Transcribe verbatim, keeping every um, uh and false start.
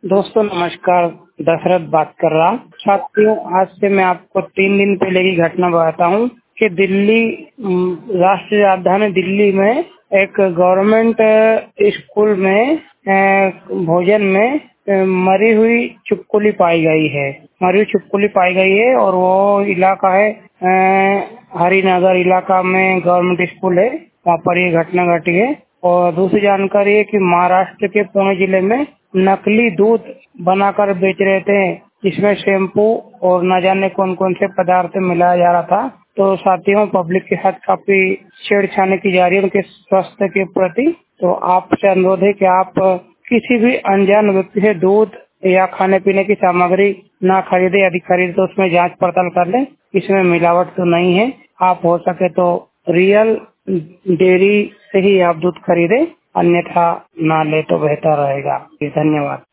दोस्तों नमस्कार, दशरथ बात कर रहा हूँ। साथियों, आज से मैं आपको तीन दिन पहले की घटना बताता हूँ कि दिल्ली अम, राष्ट्रीय राजधानी दिल्ली में एक गवर्नमेंट स्कूल में अ, भोजन में अ, मरी हुई छिपकली पाई गई है। मरी हुई छिपकली पाई गई है और वो इलाका है अ, हरिनगर इलाका में गवर्नमेंट स्कूल है, वहाँ पर ये घटना घटी है। और दूसरी जानकारी है कि महाराष्ट्र के पुणे जिले में नकली दूध बनाकर बेच रहे थे, जिसमें शैम्पू और न जाने कौन कौन से पदार्थ मिलाया जा रहा था। तो साथियों, पब्लिक के साथ काफी छेड़छाड़ की जा रही है उनके स्वास्थ्य के प्रति। तो आपसे अनुरोध है कि आप किसी भी अनजान व्यक्ति से दूध या खाने पीने की सामग्री ना खरीदे, यदि खरीदे तो उसमें जांच पड़ताल कर लें, इसमें मिलावट तो नहीं है। आप हो सके तो रियल डेयरी से ही आप दूध खरीदे, अन्यथा ना ले तो बेहतर रहेगा। धन्यवाद।